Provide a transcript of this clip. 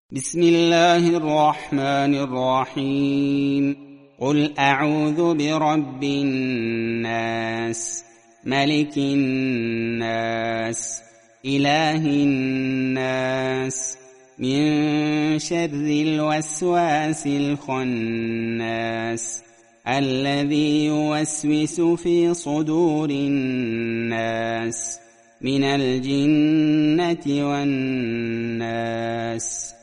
بسم الله الرحمن الرحيم. قل أعوذ برب الناس، ملك الناس، إله الناس، من شر الوسواس الخناس، الذي يوسوس في صدور الناس من الجنة والناس.